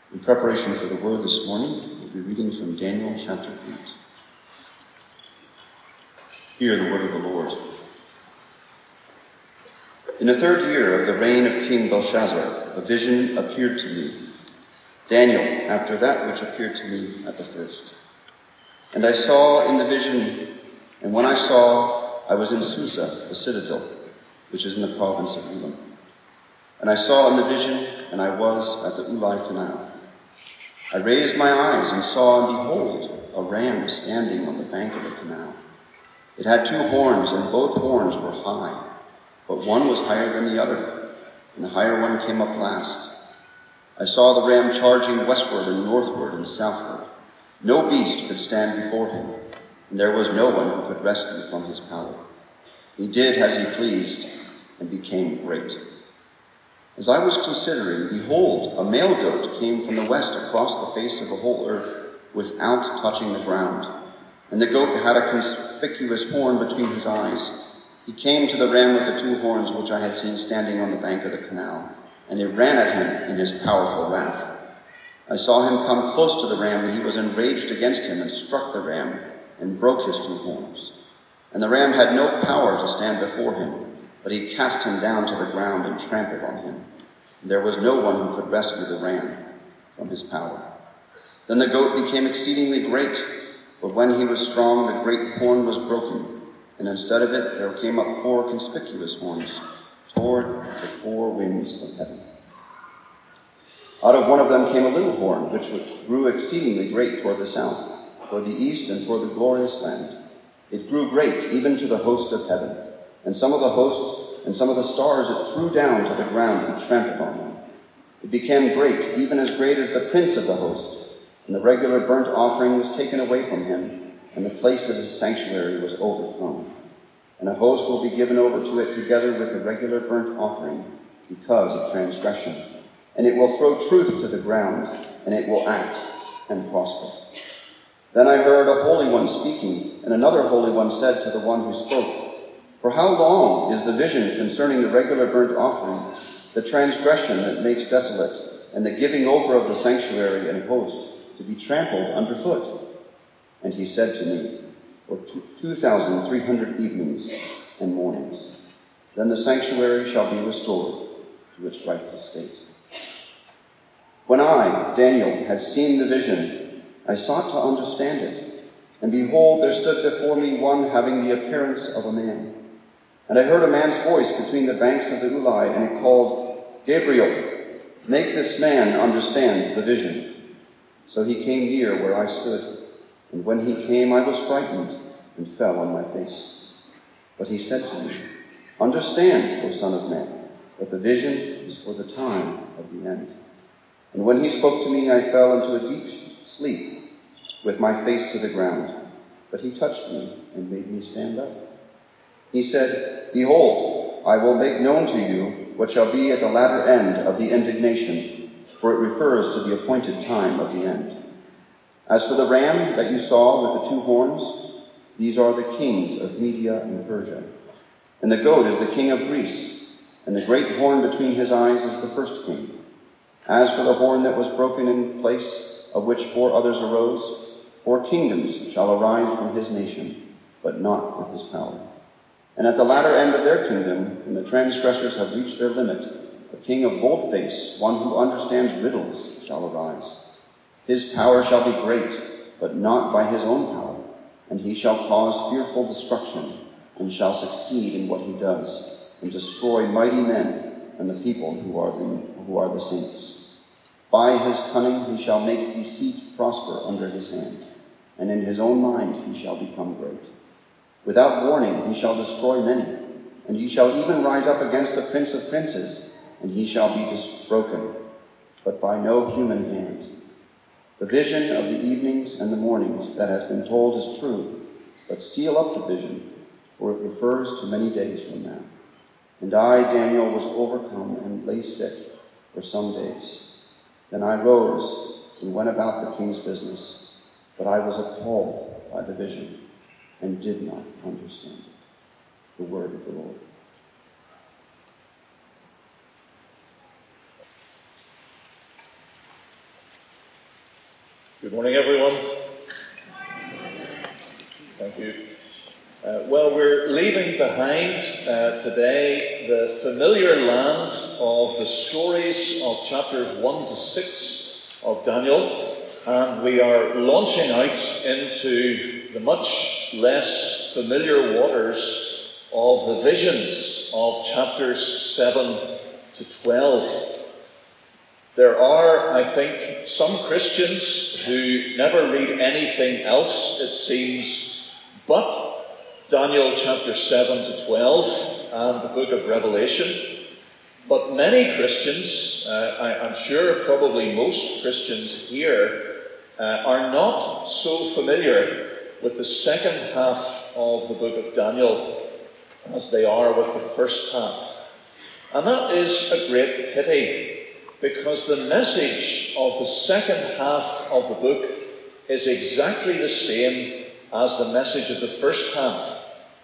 In preparation for the word this morning, we'll be reading from Daniel chapter 8. Hear the word of the Lord. In the 3rd year of the reign of King Belshazzar, a vision appeared to me, Daniel, after that which appeared to me at the first. And I saw in the vision, and when I saw, I was in Susa, the citadel, which is in the province of Elam. And I saw in the vision, and I was at the Ulai canal. I raised my eyes and saw, and behold, a ram standing on the bank of the canal. It had 2 horns, and both horns were high, but one was higher than the other, and the higher one came up last. I saw the ram charging westward and northward and southward. No beast could stand before him, and there was no one who could rescue from his power. He did as he pleased, and became great. As I was considering, behold, a male goat came from the west across the face of the whole earth without touching the ground. And the goat had a conspicuous horn between his eyes. He came to the ram with the 2 horns which I had seen standing on the bank of the canal, and he ran at him in his powerful wrath. I saw him come close to the ram, and he was enraged against him and struck the ram and broke his 2 horns. And the ram had no power to stand before him, but he cast him down to the ground and trampled on him. And there was no one who could rescue the ram from his power. Then the goat became exceedingly great, but when he was strong, the great horn was broken, and instead of it there came up 4 conspicuous horns toward the 4 winds of heaven. Out of one of them came a little horn, which grew exceedingly great toward the south, toward the east, and toward the glorious land. It grew great, even to the host of heaven. And some of the host and some of the stars it threw down to the ground and trampled on them. It became great, even as great as the prince of the host. And the regular burnt offering was taken away from him, and the place of his sanctuary was overthrown. And a host will be given over to it together with the regular burnt offering because of transgression. And it will throw truth to the ground, and it will act and prosper. Then I heard a holy one speaking, and another holy one said to the one who spoke, "For how long is the vision concerning the regular burnt offering, the transgression that makes desolate, and the giving over of the sanctuary and host to be trampled underfoot?" And he said to me, "For 2,300 evenings and mornings. Then the sanctuary shall be restored to its rightful state." When I, Daniel, had seen the vision, I sought to understand it. And behold, there stood before me one having the appearance of a man. And I heard a man's voice between the banks of the Ulai, and it called, "Gabriel, make this man understand the vision." So he came near where I stood, and when he came I was frightened and fell on my face. But he said to me, "Understand, O Son of Man, that the vision is for the time of the end." And when he spoke to me, I fell into a deep sleep with my face to the ground. But he touched me and made me stand up. He said, "Behold, I will make known to you what shall be at the latter end of the indignation, for it refers to the appointed time of the end. As for the ram that you saw with the 2 horns, these are the kings of Media and Persia. And the goat is the king of Greece, and the great horn between his eyes is the first king. As for the horn that was broken in place of which 4 others arose, 4 kingdoms shall arise from his nation, but not with his power. And at the latter end of their kingdom, when the transgressors have reached their limit, a king of bold face, one who understands riddles, shall arise. His power shall be great, but not by his own power, and he shall cause fearful destruction, and shall succeed in what he does, and destroy mighty men and the people who are the saints. By his cunning he shall make deceit prosper under his hand, and in his own mind he shall become great. Without warning he shall destroy many, and he shall even rise up against the Prince of Princes, and he shall be broken, but by no human hand. The vision of the evenings and the mornings that has been told is true, but seal up the vision, for it refers to many days from now. And I, Daniel, was overcome and lay sick for some days. Then I rose and went about the king's business, but I was appalled by the vision and did not understand it. The word of the Lord. Good morning, everyone. Thank you. Well, we're leaving behind today the familiar land of the stories of chapters 1 to 6 of Daniel, and we are launching out into the much less familiar waters of the visions of chapters 7 to 12. There are, I think, some Christians who never read anything else, it seems, but Daniel chapter 7 to 12 and the book of Revelation. But many Christians, I'm sure probably most Christians here, are not so familiar with the second half of the book of Daniel as they are with the first half. And that is a great pity, because the message of the second half of the book is exactly the same as the message of the first half.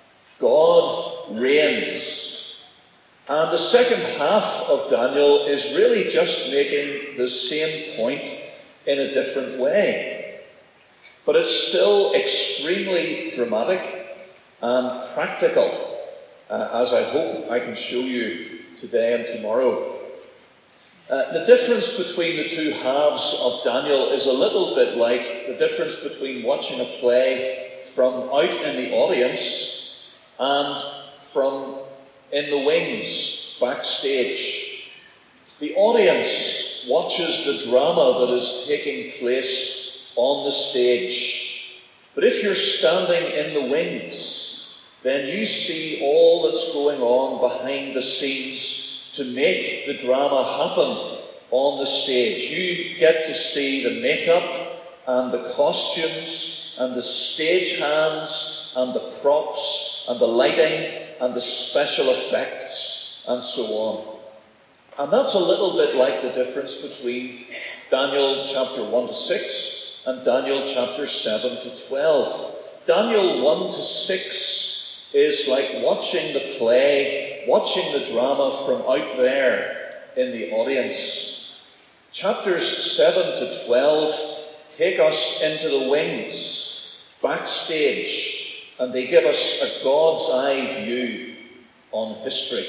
God reigns. And the second half of Daniel is really just making the same point in a different way. But it's still extremely dramatic and practical, as I hope I can show you today and tomorrow. The difference between the two halves of Daniel is a little bit like the difference between watching a play from out in the audience and from in the wings, backstage. The audience watches the drama that is taking place on the stage. But if you're standing in the wings, then you see all that's going on behind the scenes to make the drama happen on the stage. You get to see the makeup and the costumes and the stage hands and the props and the lighting and the special effects and so on. And that's a little bit like the difference between Daniel chapter 1 to 6 and Daniel chapter 7 to 12. Daniel 1 to 6 is like watching the play, watching the drama from out there in the audience. Chapters 7 to 12 take us into the wings, backstage, and they give us a God's eye view on history.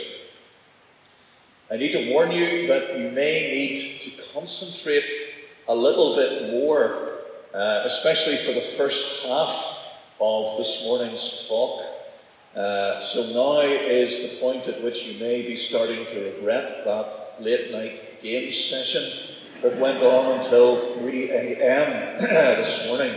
I need to warn you that you may need to concentrate a little bit more, especially for the first half of this morning's talk. So now is the point at which you may be starting to regret that late night games session that went on until 3 a.m. this morning.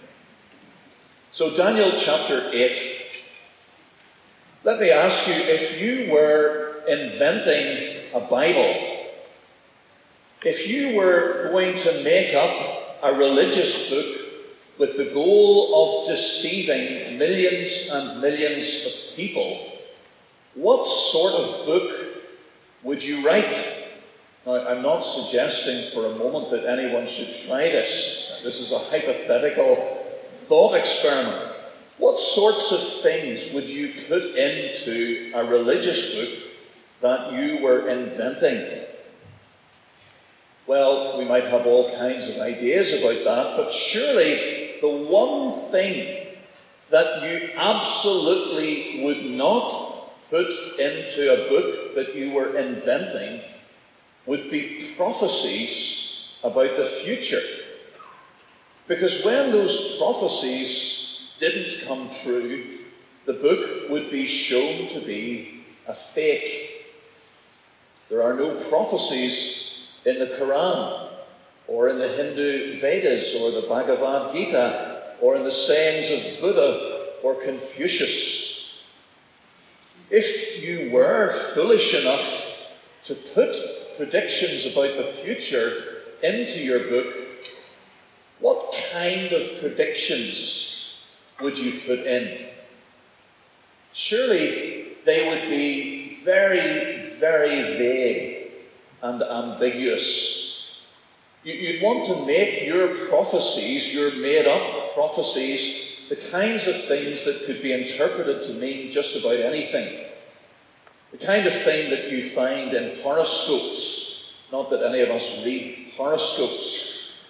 So Daniel chapter 8. Let me ask you, if you were inventing a Bible, if you were going to make up a religious book with the goal of deceiving millions and millions of people, what sort of book would you write? Now, I'm not suggesting for a moment that anyone should try this. This is a hypothetical thought experiment. What sorts of things would you put into a religious book that you were inventing? Well, we might have all kinds of ideas about that, but surely the one thing that you absolutely would not put into a book that you were inventing would be prophecies about the future. Because when those prophecies didn't come true, the book would be shown to be a fake. There are no prophecies in the Quran, or in the Hindu Vedas, or the Bhagavad Gita, or in the sayings of Buddha or Confucius. If you were foolish enough to put predictions about the future into your book, what kind of predictions would you put in? Surely they would be very, very vague and ambiguous. You'd want to make your prophecies, your made-up prophecies, the kinds of things that could be interpreted to mean just about anything. The kind of thing that you find in horoscopes. Not that any of us read horoscopes.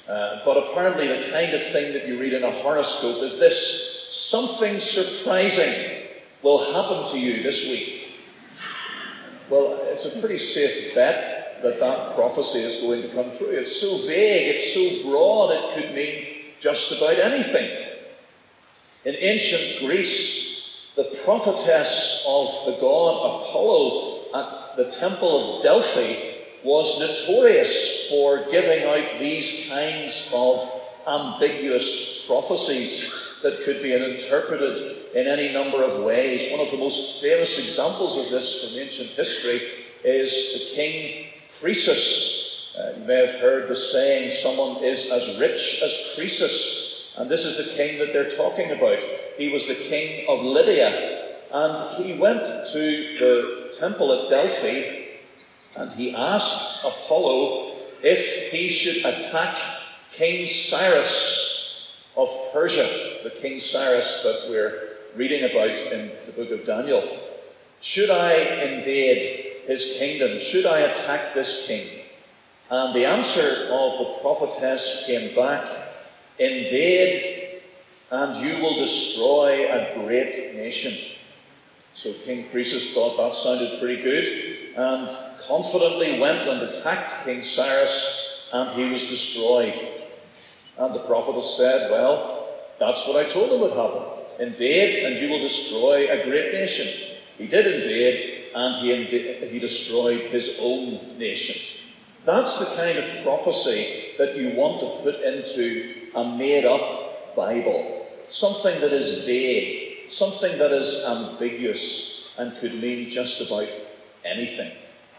But apparently the kind of thing that you read in a horoscope is this: something surprising will happen to you this week. Well, it's a pretty safe bet that that prophecy is going to come true. It's so vague, it's so broad, it could mean just about anything. In ancient Greece, the prophetess of the god Apollo at the temple of Delphi was notorious for giving out these kinds of ambiguous prophecies that could be interpreted in any number of ways. One of the most famous examples of this from ancient history is the king Croesus. You may have heard the saying, someone is as rich as Croesus. And this is the king that they're talking about. He was the king of Lydia. And he went to the temple at Delphi and he asked Apollo if he should attack King Cyrus of Persia, the King Cyrus that we're reading about in the book of Daniel. Should I invade his kingdom? Should I attack this king? And the answer of the prophetess came back: invade, and you will destroy a great nation. So King Croesus thought that sounded pretty good, and confidently went and attacked King Cyrus, and he was destroyed. And the prophetess said, well, that's what I told him would happen. Invade, and you will destroy a great nation. He did invade, and he destroyed his own nation. That's the kind of prophecy that you want to put into a made-up Bible. Something that is vague, something that is ambiguous, and could mean just about anything.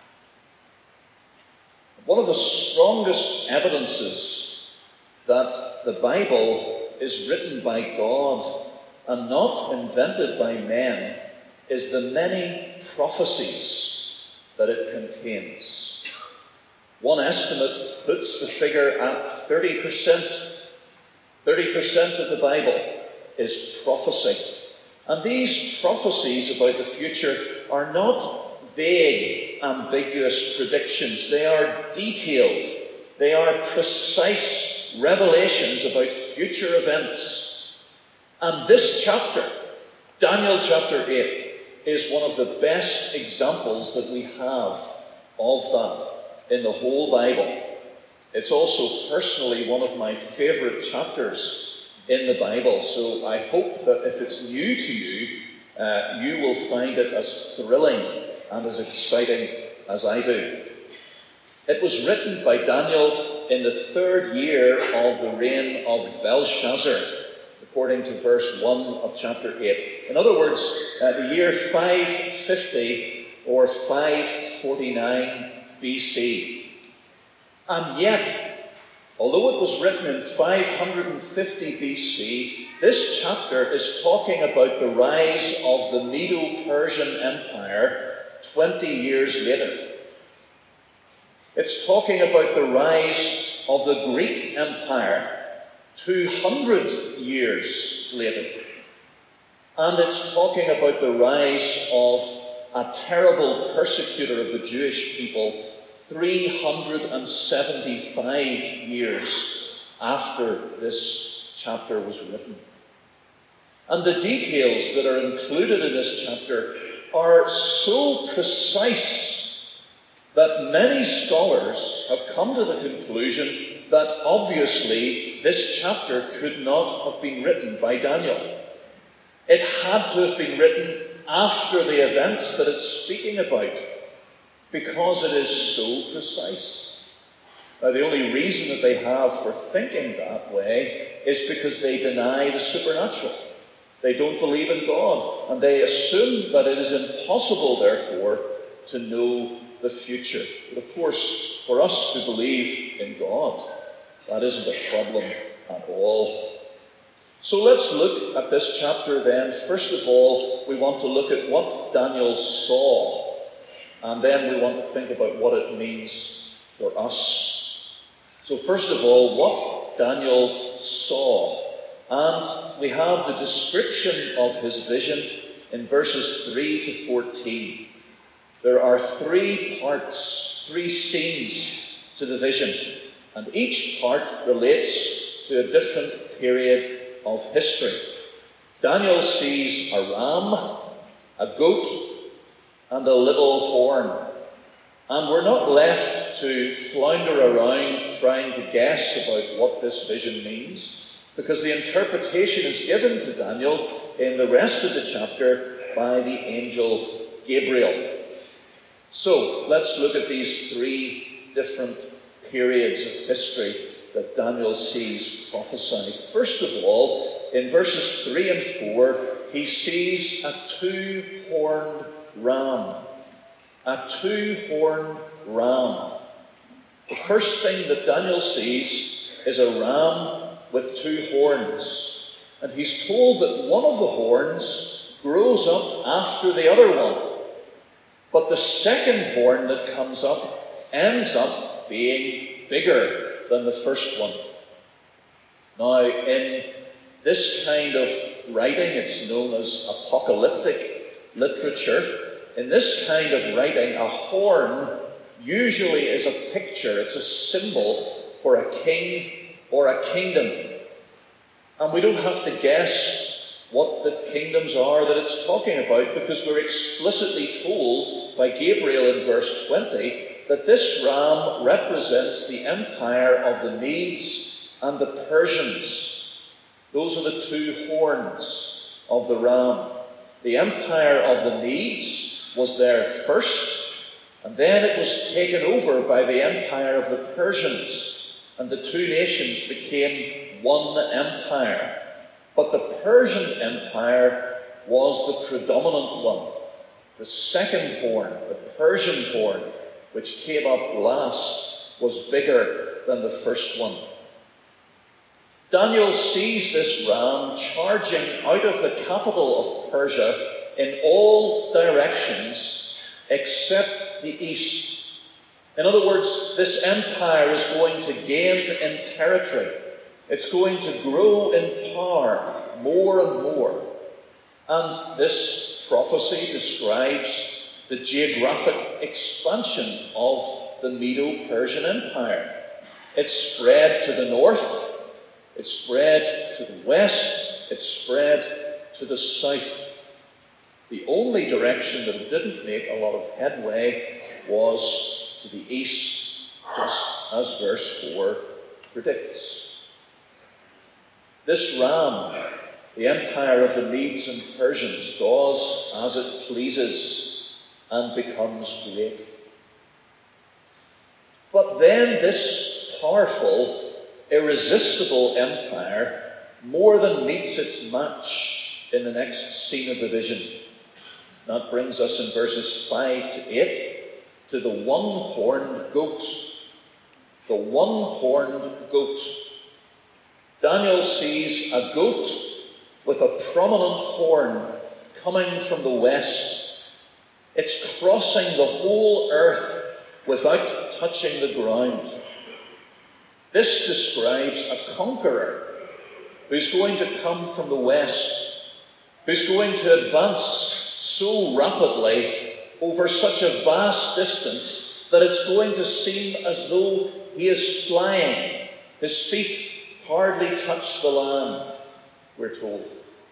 One of the strongest evidences that the Bible is written by God and not invented by men is the many prophecies that it contains. One estimate puts the figure at 30%. 30% of the Bible is prophecy. And these prophecies about the future are not vague, ambiguous predictions. They are detailed. They are precise revelations about future events. And this chapter, Daniel chapter 8, is one of the best examples that we have of that in the whole Bible. It's also personally one of my favourite chapters in the Bible, so I hope that if it's new to you, you will find it as thrilling and as exciting as I do. It was written by Daniel in the 3rd year of the reign of Belshazzar, according to verse 1 of chapter 8. In other words, the year 550 or 549 BC. And yet, although it was written in 550 BC, this chapter is talking about the rise of the Medo-Persian Empire 20 years later. It's talking about the rise of the Greek Empire 200 years later. And it's talking about the rise of a terrible persecutor of the Jewish people 375 years after this chapter was written. And the details that are included in this chapter are so precise that many scholars have come to the conclusion that obviously this chapter could not have been written by Daniel. It had to have been written after the events that it's speaking about, because it is so precise. Now, the only reason that they have for thinking that way is because they deny the supernatural. They don't believe in God, and they assume that it is impossible, therefore, to know the future. But of course, for us who believe in God, that isn't a problem at all. So let's look at this chapter then. First of all, we want to look at what Daniel saw. And then we want to think about what it means for us. So first of all, what Daniel saw. And we have the description of his vision in verses 3 to 14. There are 3 parts, 3 scenes to the vision. and each part relates to a different period of history. Daniel sees a ram, a goat, and a little horn. And we're not left to flounder around trying to guess about what this vision means, because the interpretation is given to Daniel in the rest of the chapter by the angel Gabriel. So let's look at these three different periods of history that Daniel sees prophesied. First of all, in verses 3 and 4, he sees a two-horned ram. A two-horned ram. The first thing that Daniel sees is a ram with two horns. And he's told that one of the horns grows up after the other one. But the second horn that comes up ends up being bigger than the first one. Now, in this kind of writing, it's known as apocalyptic literature. In this kind of writing, a horn usually is a picture, it's a symbol for a king or a kingdom. And we don't have to guess what the kingdoms are that it's talking about, because we're explicitly told by Gabriel in verse 20 that this ram represents the empire of the Medes and the Persians. Those are the two horns of the ram. The empire of the Medes was there first, and then it was taken over by the empire of the Persians, and the two nations became one empire. But the Persian Empire was the predominant one. The second horn, the Persian horn, which came up last, was bigger than the first one. Daniel sees this ram charging out of the capital of Persia in all directions except the east. In other words, this empire is going to gain in territory. It's going to grow in power more and more. And this prophecy describes the geographic expansion of the Medo-Persian Empire. It spread to the north, it spread to the west, it spread to the south. The only direction that it didn't make a lot of headway was to the east, just as verse 4 predicts. This ram, the empire of the Medes and Persians, does as it pleases and becomes great. But then this powerful, irresistible empire more than meets its match in the next scene of the vision. That brings us in verses 5 to 8 to the one-horned goat. The one-horned goat. Daniel sees a goat with a prominent horn coming from the west. It's crossing the whole earth without touching the ground. This describes a conqueror who's going to come from the west, who's going to advance so rapidly over such a vast distance that it's going to seem as though he is flying. His feet hardly touch the land, we're told.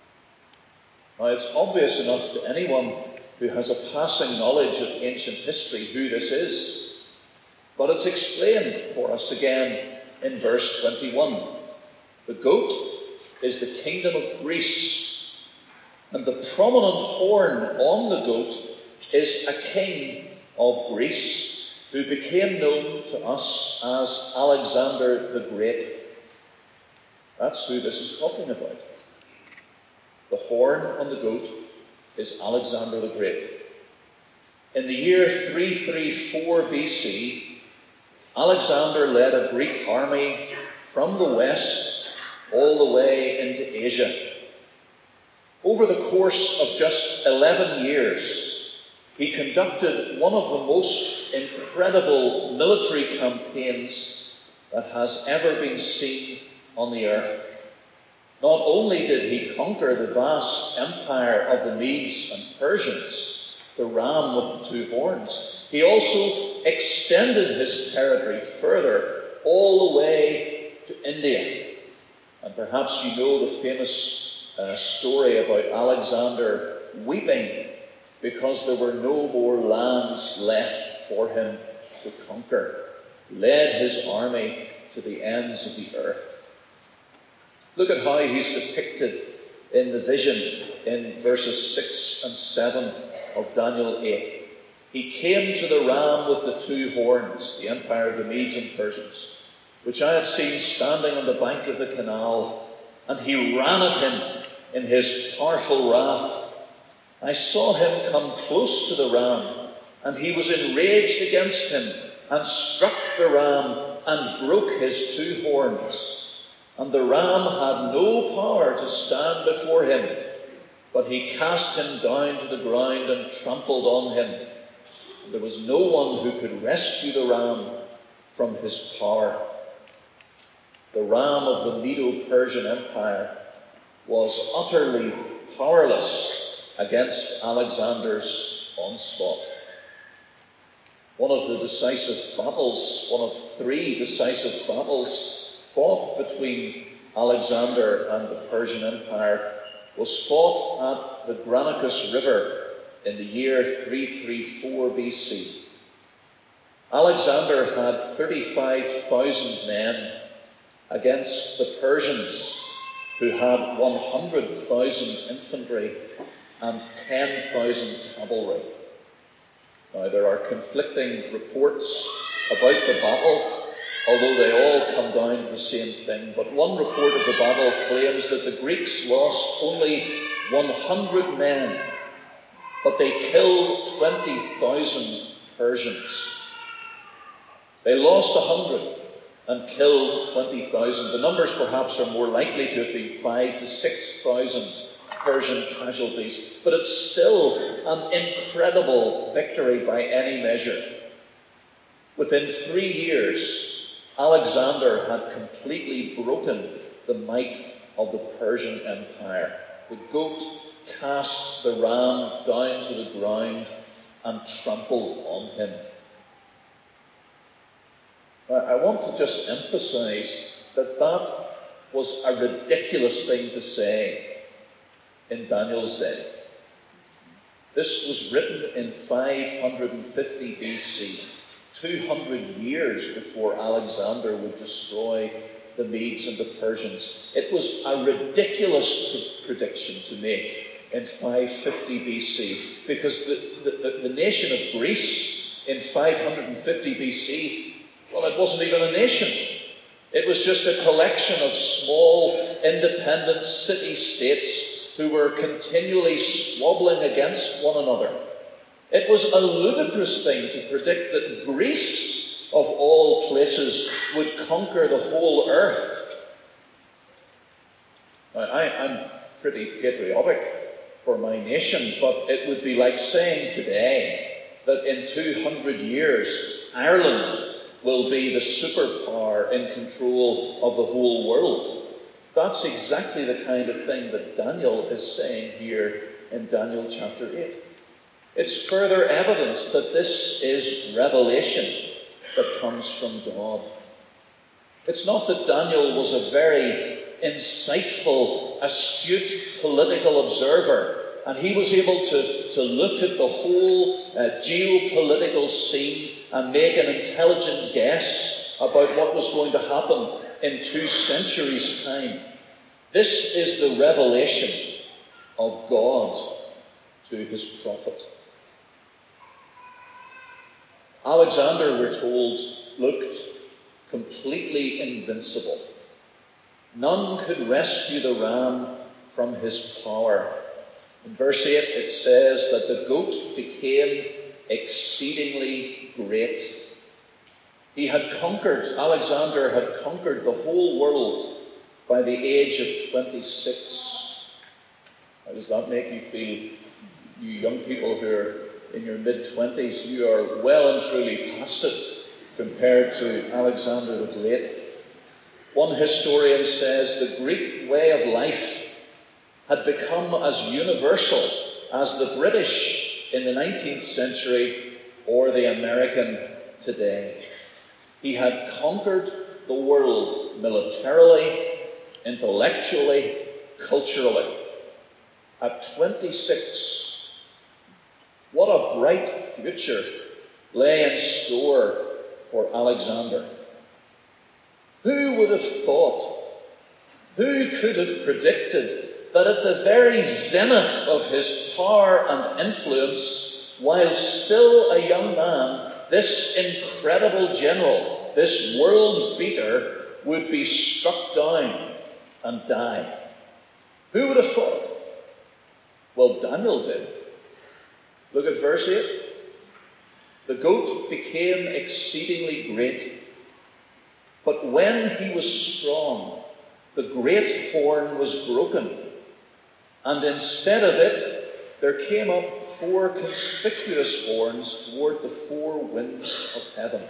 Now, it's obvious enough to anyone who has a passing knowledge of ancient history who this is. But it's explained for us again in verse 21. The goat is the kingdom of Greece, and the prominent horn on the goat is a king of Greece who became known to us as Alexander the Great. That's who this is talking about. The horn on the goat is Alexander the Great. In the year 334 BC, Alexander led a Greek army from the west all the way into Asia. Over the course of just 11 years, he conducted one of the most incredible military campaigns that has ever been seen on the earth. Not only did he conquer the vast empire of the Medes and Persians, the ram with the two horns, he also extended his territory further all the way to India. And perhaps you know the famous story about Alexander weeping because there were no more lands left for him to conquer. He led his army to the ends of the earth. Look at how he's depicted in the vision in verses 6 and 7 of Daniel 8. He came to the ram with the two horns, the empire of the Medes and Persians, which I had seen standing on the bank of the canal, and he ran at him in his powerful wrath. I saw him come close to the ram, and he was enraged against him, and struck the ram, and broke his two horns. And the ram had no power to stand before him, but he cast him down to the ground and trampled on him. And there was no one who could rescue the ram from his power. The ram of the Medo-Persian Empire was utterly powerless against Alexander's onslaught. One of the decisive battles, one of three decisive battles fought between Alexander and the Persian Empire, was fought at the Granicus River in the year 334 BC. Alexander had 35,000 men against the Persians, who had 100,000 infantry and 10,000 cavalry. Now, there are conflicting reports about the battle, although they all come down to the same thing. But one report of the battle claims that the Greeks lost only 100 men, but they killed 20,000 Persians. They lost 100 and killed 20,000. The numbers perhaps are more likely to have been 5,000 to 6,000 Persian casualties, but it's still an incredible victory by any measure. Within 3 years, Alexander had completely broken the might of the Persian Empire. The goat cast the ram down to the ground and trampled on him. I want to just emphasize that was a ridiculous thing to say in Daniel's day. This was written in 550 BC, 200 years before Alexander would destroy the Medes and the Persians. It was a ridiculous prediction to make in 550 BC, because the nation of Greece in 550 BC, well, it wasn't even a nation. It was just a collection of small, independent city-states who were continually squabbling against one another. It was a ludicrous thing to predict that Greece, of all places, would conquer the whole earth. Now, I'm pretty patriotic for my nation, but it would be like saying today that in 200 years, Ireland will be the superpower in control of the whole world. That's exactly the kind of thing that Daniel is saying here in Daniel chapter 8. It's further evidence that this is revelation that comes from God. It's not that Daniel was a very insightful, astute political observer, and he was able to look at the whole geopolitical scene and make an intelligent guess about what was going to happen in 2 centuries' time. This is the revelation of God to his prophet. Alexander, we're told, looked completely invincible. None could rescue the ram from his power. In verse 8 it says that the goat became exceedingly great. Alexander had conquered the whole world by the age of 26. How does that make you feel? You young people who are in your mid-20s, you are well and truly past it compared to Alexander the Great. One historian says the Greek way of life had become as universal as the British in the 19th century or the American today. He had conquered the world militarily, intellectually, culturally. At 26, what a bright future lay in store for Alexander. Who would have thought, who could have predicted that at the very zenith of his power and influence, while still a young man, this incredible general, this world beater, would be struck down and die? Who would have thought? Well, Daniel did. Look at verse 8. The goat became exceedingly great, but when he was strong, the great horn was broken, and instead of it, there came up 4 conspicuous horns toward the 4 winds of heaven.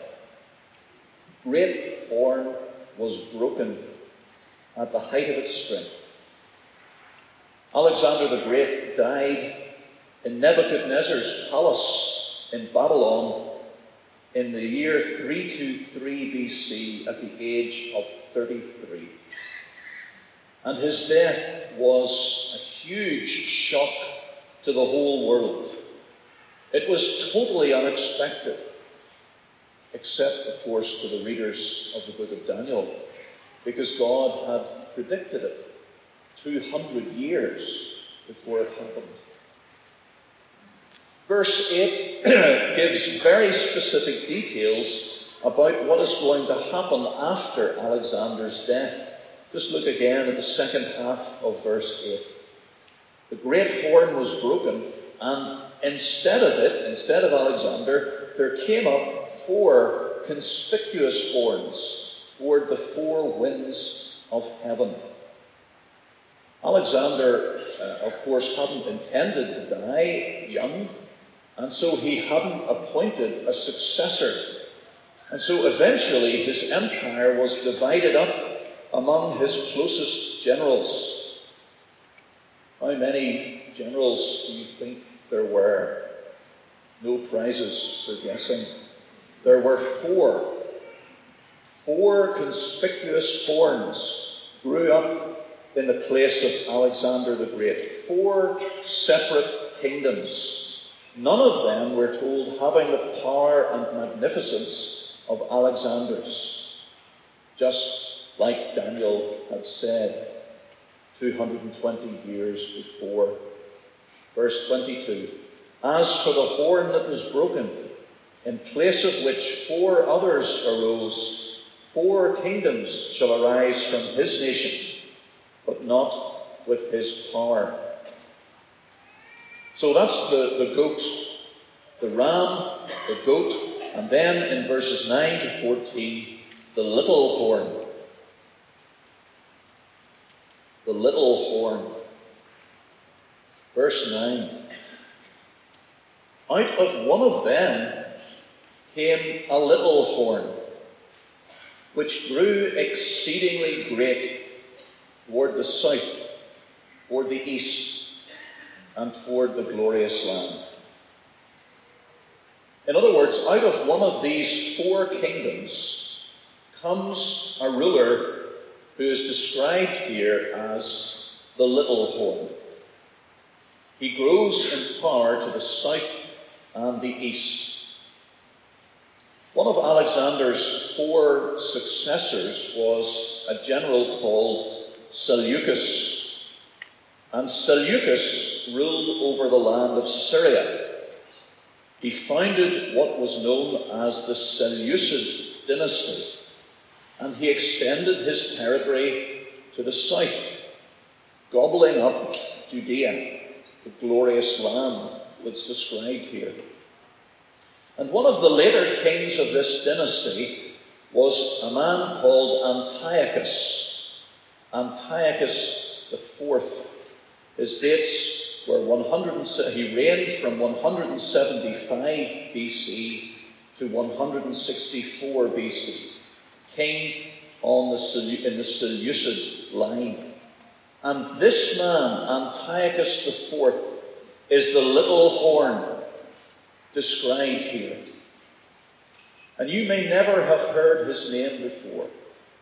Great horn was broken at the height of its strength. Alexander the Great died in Nebuchadnezzar's palace in Babylon in the year 323 BC at the age of 33. And his death was a huge shock to the whole world. It was totally unexpected, except, of course, to the readers of the book of Daniel, because God had predicted it 200 years before it happened. Verse 8 gives very specific details about what is going to happen after Alexander's death. Just look again at the second half of verse 8. The great horn was broken, and instead of Alexander, there came up 4 conspicuous horns toward the 4 winds of heaven. Alexander, of course, hadn't intended to die young, and so he hadn't appointed a successor. And so eventually his empire was divided up among his closest generals. How many generals do you think there were? No prizes for guessing. There were 4. 4 conspicuous horns grew up in the place of Alexander the Great. 4 separate kingdoms. None of them, we're told, having the power and magnificence of Alexander's. Just like Daniel had said 220 years before. Verse 22. As for the horn that was broken, in place of which 4 others arose, 4 kingdoms shall arise from his nation, but not with his power. So that's the goat, the ram, the goat, and then in verses 9 to 14, the little horn. The little horn. Verse 9. Out of one of them came a little horn, which grew exceedingly great toward the south, toward the east, and toward the glorious land. In other words, out of one of these 4 kingdoms comes a ruler who is described here as the little horn. He grows in power to the south and the east. One of Alexander's 4 successors was a general called Seleucus. And Seleucus ruled over the land of Syria. He founded what was known as the Seleucid dynasty, and he extended his territory to the south, gobbling up Judea, the glorious land that's described here. And one of the later kings of this dynasty was a man called Antiochus. Antiochus IV. His dates were he reigned from 175 BC to 164 BC. King in the Seleucid line. And this man, Antiochus IV, is the little horn described here. And you may never have heard his name before.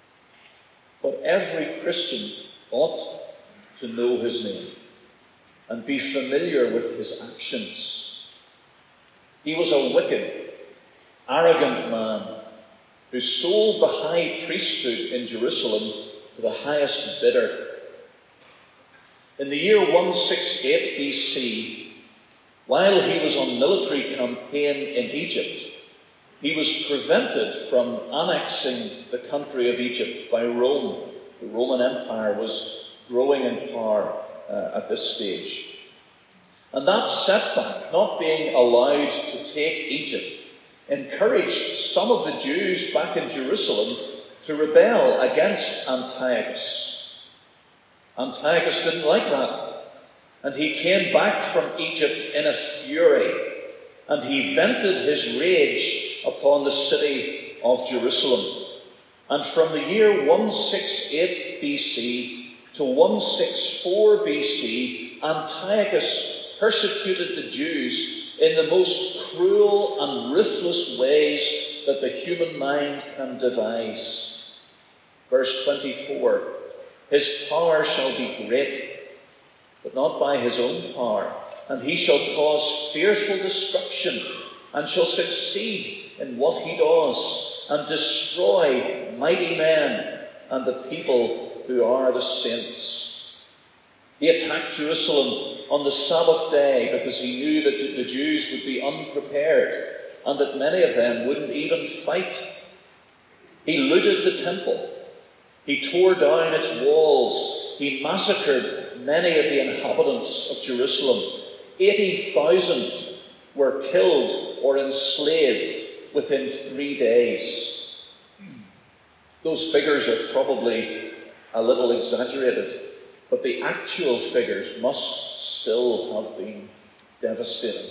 But every Christian ought to know his name and be familiar with his actions. He was a wicked, arrogant man who sold the high priesthood in Jerusalem to the highest bidder. In the year 168 BC, while he was on military campaign in Egypt, he was prevented from annexing the country of Egypt by Rome. The Roman Empire was growing in power at this stage. And that setback, not being allowed to take Egypt, encouraged some of the Jews back in Jerusalem to rebel against Antiochus. Antiochus didn't like that, and he came back from Egypt in a fury, and he vented his rage upon the city of Jerusalem. And from the year 168 BC to 164 BC, Antiochus persecuted the Jews in the most cruel and ruthless ways that the human mind can devise. Verse 24, his power shall be great, but not by his own power, and he shall cause fearful destruction, and shall succeed in what he does, and destroy mighty men and the people who are the saints. He attacked Jerusalem on the Sabbath day because he knew that the Jews would be unprepared and that many of them wouldn't even fight. He looted the temple. He tore down its walls. He massacred many of the inhabitants of Jerusalem. 80,000 were killed or enslaved within 3 days. Those figures are probably a little exaggerated, but the actual figures must still have been devastating.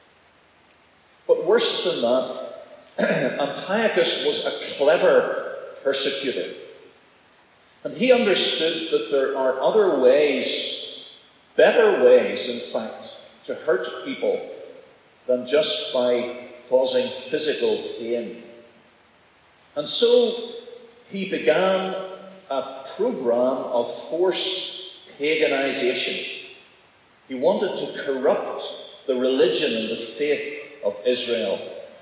But worse than that, Antiochus was a clever persecutor. And he understood that there are other ways, better ways in fact, to hurt people than just by causing physical pain. And so he began a program of forced paganization. He wanted to corrupt the religion and the faith of Israel.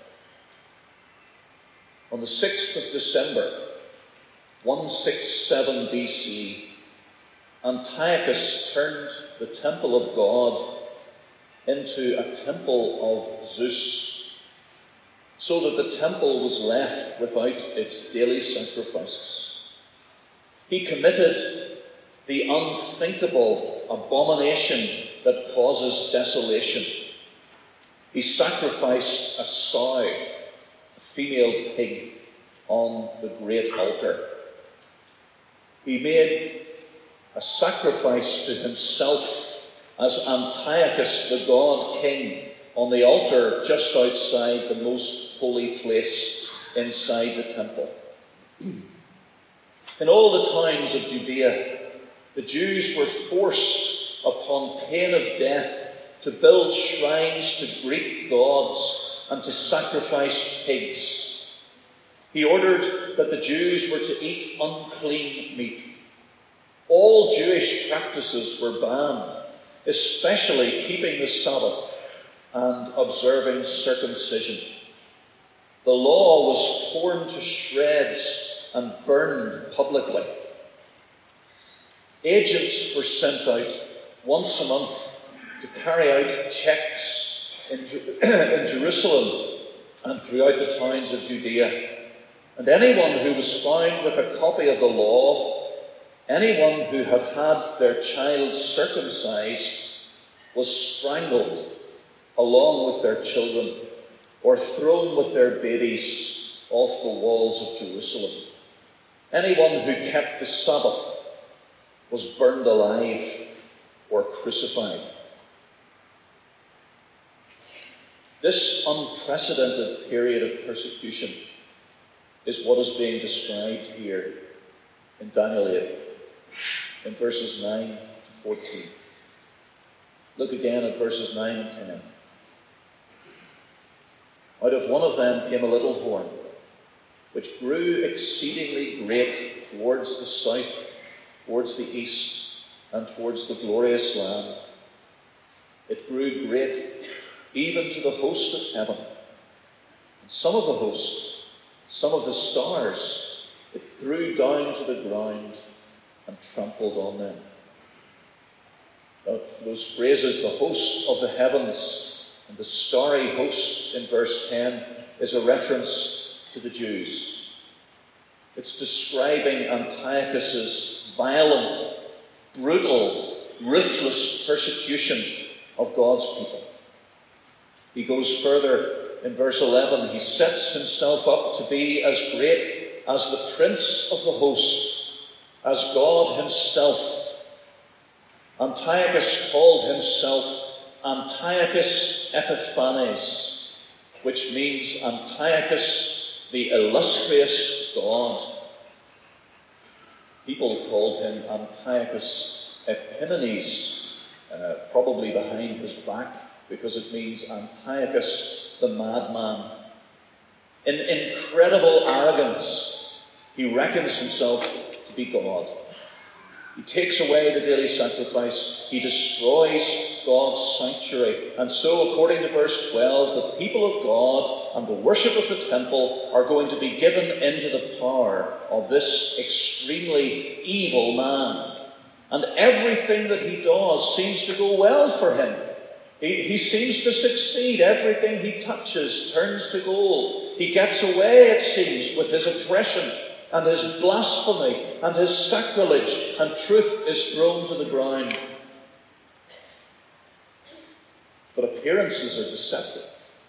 On the 6th of December, 167 BC, Antiochus turned the temple of God into a temple of Zeus, so that the temple was left without its daily sacrifices. He committed the unthinkable abomination that causes desolation. He sacrificed a sow, a female pig, on the great altar. He made a sacrifice to himself as Antiochus, the god king, on the altar just outside the most holy place inside the temple. In all the towns of Judea, the Jews were forced, upon pain of death, to build shrines to Greek gods and to sacrifice pigs. He ordered that the Jews were to eat unclean meat. All Jewish practices were banned, especially keeping the Sabbath and observing circumcision. The law was torn to shreds and burned publicly. Agents were sent out once a month to carry out checks in Jerusalem and throughout the towns of Judea. And anyone who was found with a copy of the law, anyone who had had their child circumcised, was strangled along with their children or thrown with their babies off the walls of Jerusalem. Anyone who kept the Sabbath was burned alive or crucified. This unprecedented period of persecution is what is being described here in Daniel 8, in verses 9 to 14. Look again at verses 9 and 10. Out of one of them came a little horn, which grew exceedingly great towards the south, towards the east, and towards the glorious land. It grew great even to the host of heaven. And some of the host, some of the stars, it threw down to the ground and trampled on them. Now, those phrases, the host of the heavens and the starry host in verse 10, is a reference to the Jews. It's describing Antiochus's violent, brutal, ruthless persecution of God's people. He goes further in verse 11. He sets himself up to be as great as the Prince of the host, as God himself. Antiochus called himself Antiochus Epiphanes, which means Antiochus the illustrious God. People called him Antiochus Epimanes, probably behind his back, because it means Antiochus the madman. In incredible arrogance, he reckons himself to be God. He takes away the daily sacrifice. He destroys God's sanctuary. And so, according to verse 12, the people of God and the worship of the temple are going to be given into the power of this extremely evil man. And everything that he does seems to go well for him. He seems to succeed. Everything he touches turns to gold. He gets away, it seems, with his oppression and his blasphemy and his sacrilege, and truth is thrown to the ground. But appearances are deceptive.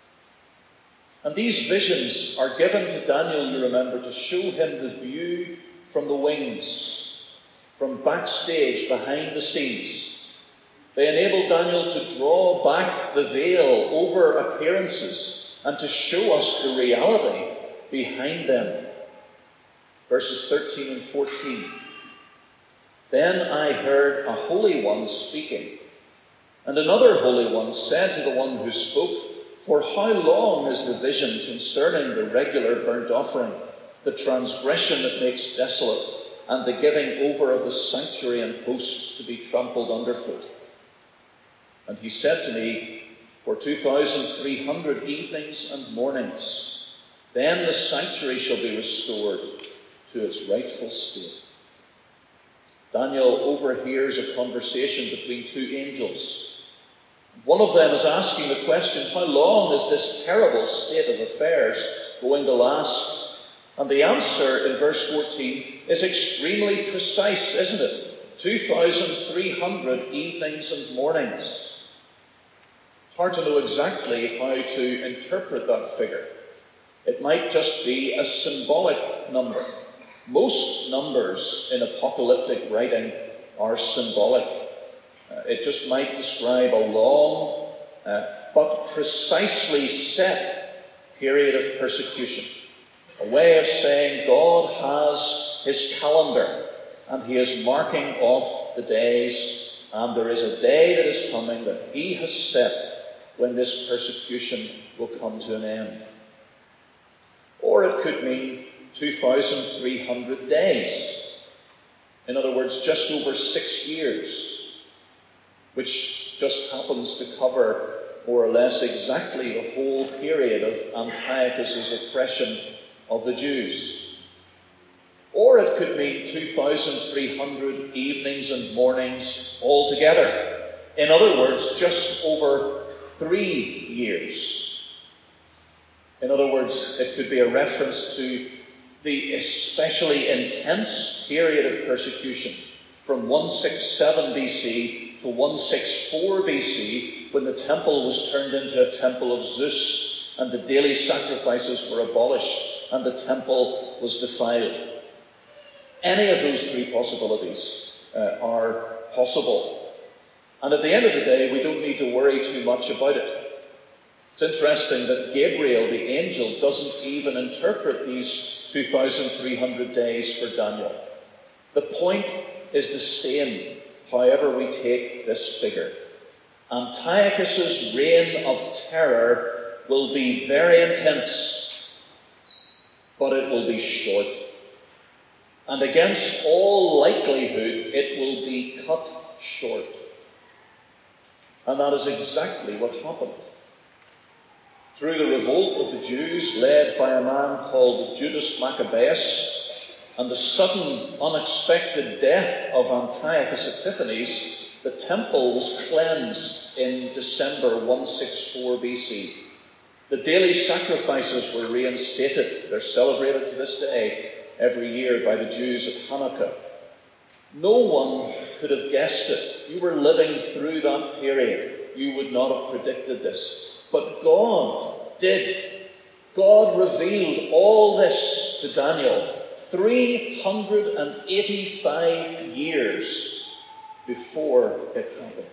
And these visions are given to Daniel, you remember, to show him the view from the wings, from backstage, behind the scenes. They enable Daniel to draw back the veil over appearances and to show us the reality behind them. Verses 13 and 14. Then I heard a holy one speaking, and another holy one said to the one who spoke, "For how long is the vision concerning the regular burnt offering, the transgression that makes desolate, and the giving over of the sanctuary and host to be trampled underfoot?" And he said to me, "For 2,300 evenings and mornings, then the sanctuary shall be restored to its rightful state." Daniel overhears a conversation between two angels. One of them is asking the question, how long is this terrible state of affairs going to last? And the answer in verse 14 is extremely precise, isn't it? 2,300 evenings and mornings. It's hard to know exactly how to interpret that figure. It might just be a symbolic number. Most numbers in apocalyptic writing are symbolic. It just might describe a long but precisely set period of persecution. A way of saying God has his calendar and he is marking off the days, and there is a day that is coming that he has set when this persecution will come to an end. Or it could mean 2,300 days. In other words, just over 6 years, which just happens to cover more or less exactly the whole period of Antiochus's oppression of the Jews. Or it could mean 2,300 evenings and mornings altogether. In other words, just over 3 years. In other words, it could be a reference to the especially intense period of persecution from 167 BC to 164 BC, when the temple was turned into a temple of Zeus and the daily sacrifices were abolished and the temple was defiled. Any of those three possibilities are possible. And at the end of the day, we don't need to worry too much about it. It's interesting that Gabriel, the angel, doesn't even interpret these 2,300 days for Daniel. The point is the same, however we take this figure. Antiochus's reign of terror will be very intense. but it will be short. And against all likelihood, it will be cut short. And that is exactly what happened. Through the revolt of the Jews, led by a man called Judas Maccabeus, and the sudden, unexpected death of Antiochus Epiphanes, the temple was cleansed in December 164 BC. The daily sacrifices were reinstated. They're celebrated to this day every year by the Jews at Hanukkah. No one could have guessed it. You were living through that period. You would not have predicted this. But God did. God revealed all this to Daniel 385 years before it happened.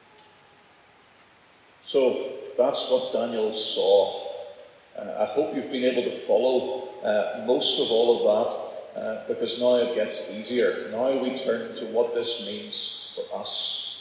So that's what Daniel saw. I hope you've been able to follow most of all of that, because now it gets easier. Now we turn to what this means for us.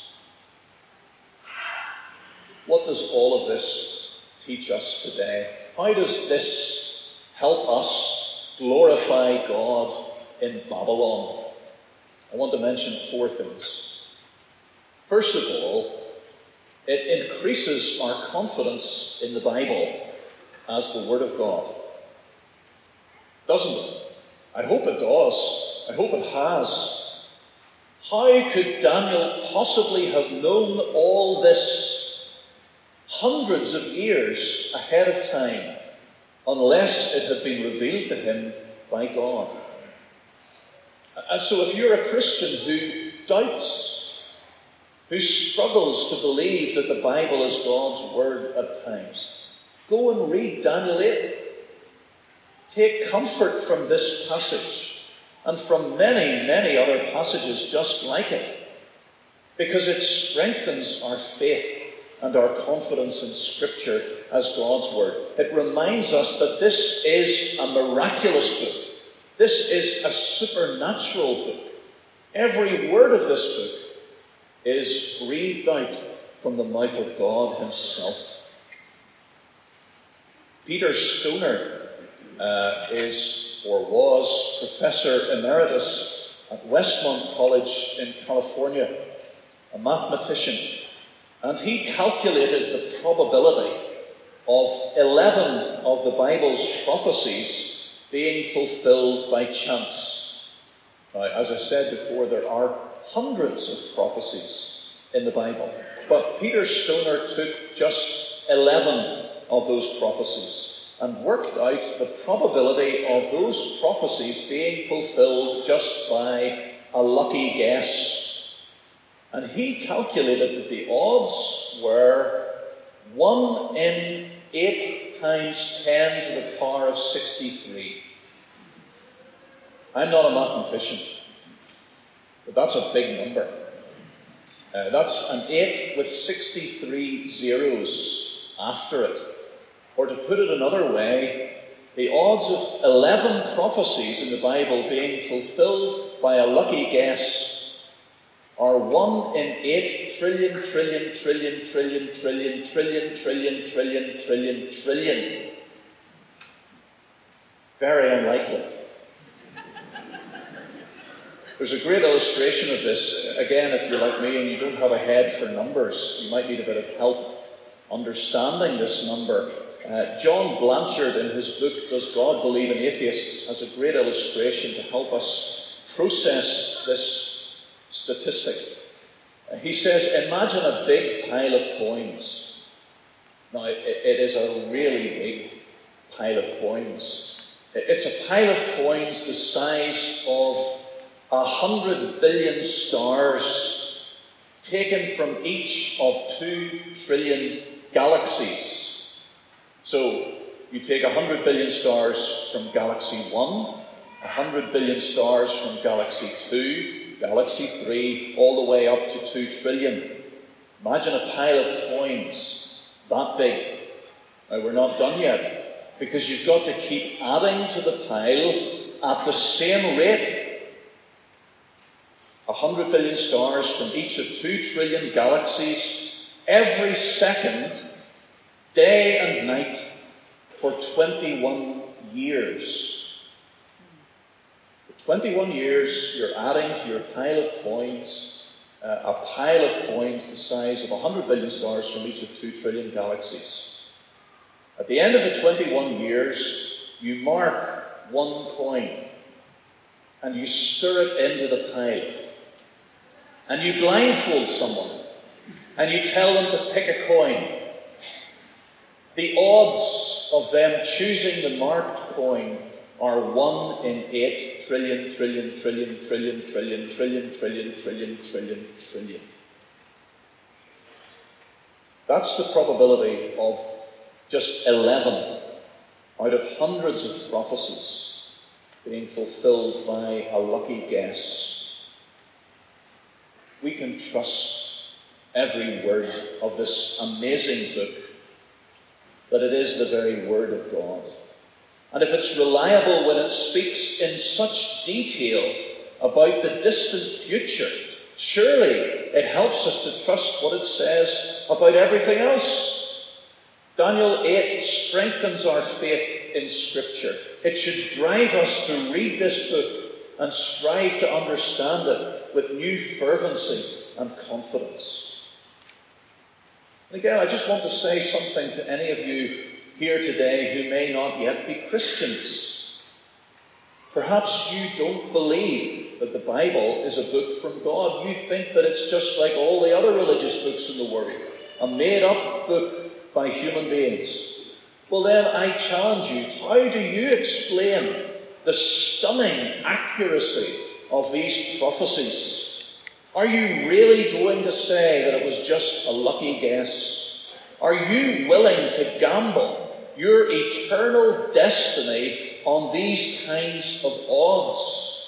What does all of this teach us today? How does this help us glorify God in Babylon? I want to mention 4 things. First of all, it increases our confidence in the Bible as the Word of God. Doesn't it? I hope it does. I hope it has. How could Daniel possibly have known all this hundreds of years ahead of time unless it had been revealed to him by God? And so if you're a Christian who doubts, who struggles to believe that the Bible is God's Word at times, go and read Daniel 8. Take comfort from this passage and from many, many other passages just like it, because it strengthens our faith and our confidence in Scripture as God's Word. It reminds us that this is a miraculous book. This is a supernatural book. Every word of this book is breathed out from the mouth of God Himself. Peter Stoner is or was Professor Emeritus at Westmont College in California, a mathematician, and he calculated the probability of 11 of the Bible's prophecies being fulfilled by chance. Now, as I said before, there are hundreds of prophecies in the Bible, but Peter Stoner took just 11 of those prophecies and worked out the probability of those prophecies being fulfilled just by a lucky guess. And he calculated that the odds were 1 in 8 times 10 to the power of 63. I'm not a mathematician, but that's a big number. That's an 8 with 63 zeros after it. Or to put it another way, the odds of 11 prophecies in the Bible being fulfilled by a lucky guess are 1 in 8 trillion, trillion, trillion, trillion, trillion, trillion, trillion, trillion, trillion, trillion. Very unlikely. There's a great illustration of this. Again, if you're like me and you don't have a head for numbers, you might need a bit of help understanding this number. John Blanchard, in his book, Does God Believe in Atheists?, has a great illustration to help us process this statistic. He says, imagine a big pile of coins. Now, it is a really big pile of coins. It's a pile of coins the size of 100 billion stars taken from each of 2 trillion galaxies. So you take 100 billion stars from galaxy 1, 100 billion stars from galaxy 2, galaxy 3, all the way up to 2 trillion. Imagine a pile of coins that big. Now, we're not done yet, because you've got to keep adding to the pile at the same rate. 100 billion stars from each of 2 trillion galaxies every second, day and night, for 21 years. 21 years, you're adding to your pile of coins, a pile of coins the size of 100 billion stars from each of 2 trillion galaxies. At the end of the 21 years, you mark one coin and you stir it into the pile. And you blindfold someone and you tell them to pick a coin. The odds of them choosing the marked coin are 1 in 8 trillion, trillion, trillion, trillion, trillion, trillion, trillion, trillion, trillion, trillion. That's the probability of just 11 out of hundreds of prophecies being fulfilled by a lucky guess. We can trust every word of this amazing book, that it is the very word of God. And if it's reliable when it speaks in such detail about the distant future, surely it helps us to trust what it says about everything else. Daniel 8 strengthens our faith in Scripture. It should drive us to read this book and strive to understand it with new fervency and confidence. And again, I just want to say something to any of you here today who may not yet be Christians. Perhaps you don't believe that the Bible is a book from God. You think that it's just like all the other religious books in the world, a made-up book by human beings. Well then, I challenge you, how do you explain the stunning accuracy of these prophecies? Are you really going to say that it was just a lucky guess? Are you willing to gamble your eternal destiny on these kinds of odds?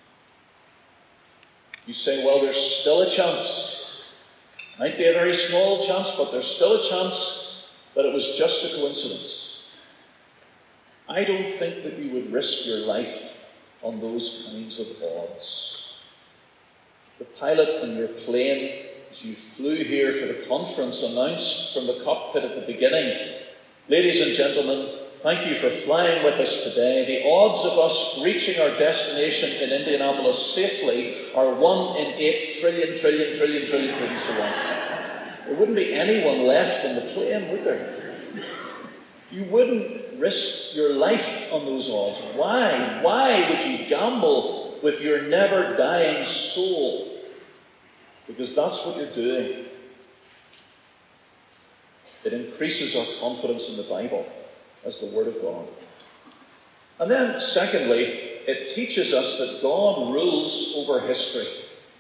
You say, well, there's still a chance. Might be a very small chance, but there's still a chance that it was just a coincidence. I don't think that you would risk your life on those kinds of odds. The pilot in your plane, as you flew here for the conference, announced from the cockpit at the beginning, ladies and gentlemen, thank you for flying with us today. The odds of us reaching our destination in Indianapolis safely are 1 in 8 trillion, trillion, trillion, trillion, trillion, so on. There wouldn't be anyone left in the plane, would there? You wouldn't risk your life on those odds. Why? Why would you gamble with your never-dying soul? Because that's what you're doing. It increases our confidence in the Bible as the Word of God. And then, secondly, it teaches us that God rules over history.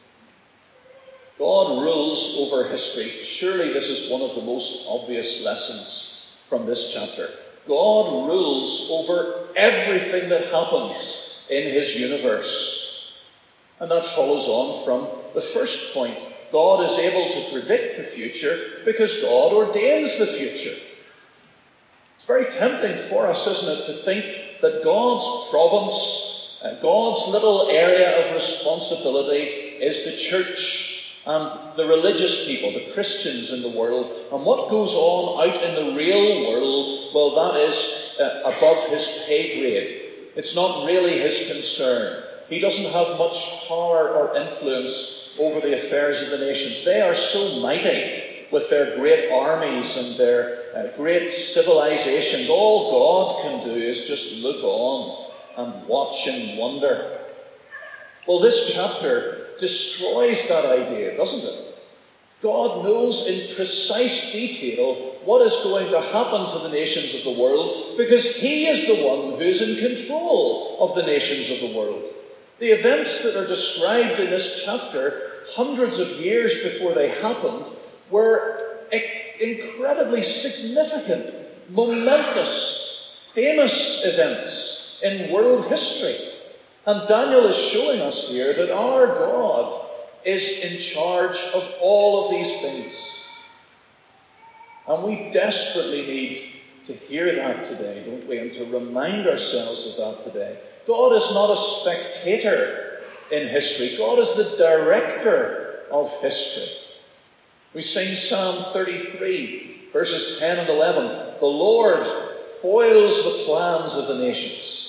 God rules over history. Surely this is one of the most obvious lessons from this chapter. God rules over everything that happens in His universe. And that follows on from the first point. God is able to predict the future because God ordains the future. It's very tempting for us, isn't it, to think that God's province, God's little area of responsibility is the church and the religious people, the Christians in the world. And what goes on out in the real world, well, that is above His pay grade. It's not really His concern. He doesn't have much power or influence over the affairs of the nations. They are so mighty with their great armies and their great civilizations. All God can do is just look on and watch and wonder. Well, this chapter destroys that idea, doesn't it? God knows in precise detail what is going to happen to the nations of the world because He is the one who is in control of the nations of the world. The events that are described in this chapter, hundreds of years before they happened, were incredibly significant, momentous, famous events in world history. And Daniel is showing us here that our God is in charge of all of these things. And we desperately need to hear that today, don't we? And to remind ourselves of that today. God is not a spectator in history. God is the director of history. We sing Psalm 33, verses 10 and 11. The Lord foils the plans of the nations.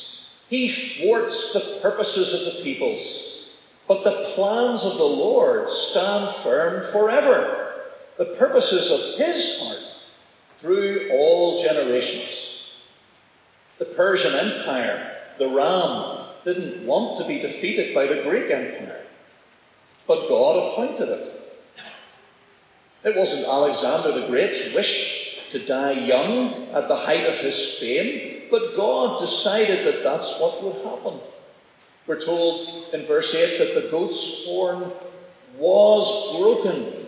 He thwarts the purposes of the peoples, but the plans of the Lord stand firm forever, the purposes of his heart through all generations. The Persian Empire, the ram, didn't want to be defeated by the Greek Empire, but God appointed it. It wasn't Alexander the Great's wish to die young at the height of his fame, but God decided that that's what would happen. We're told in verse 8 that the goat's horn was broken.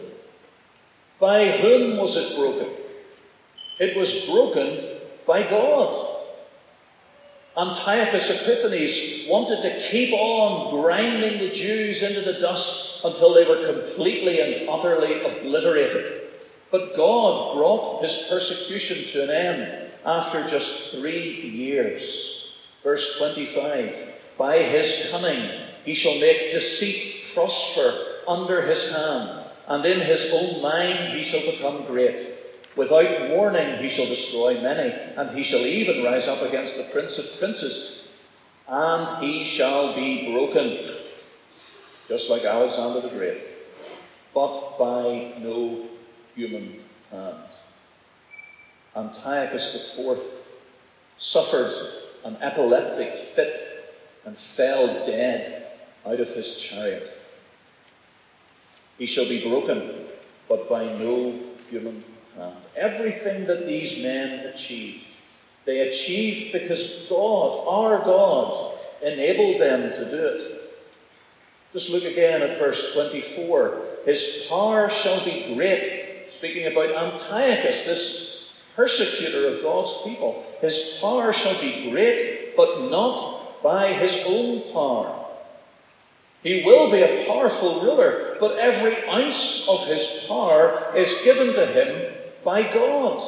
By whom was it broken? It was broken by God. Antiochus Epiphanes wanted to keep on grinding the Jews into the dust until they were completely and utterly obliterated. But God brought his persecution to an end after just 3 years. Verse 25, by his cunning he shall make deceit prosper under his hand, and in his own mind he shall become great. Without warning he shall destroy many, and he shall even rise up against the Prince of Princes, and he shall be broken, just like Alexander the Great, but by no human hand. Antiochus IV suffered an epileptic fit and fell dead out of his chariot. He shall be broken, but by no human hand. Everything that these men achieved, they achieved because God, our God, enabled them to do it. Just look again at verse 24. His power shall be great. Speaking about Antiochus, this persecutor of God's people. His power shall be great, but not by his own power. He will be a powerful ruler, but every ounce of his power is given to him by God.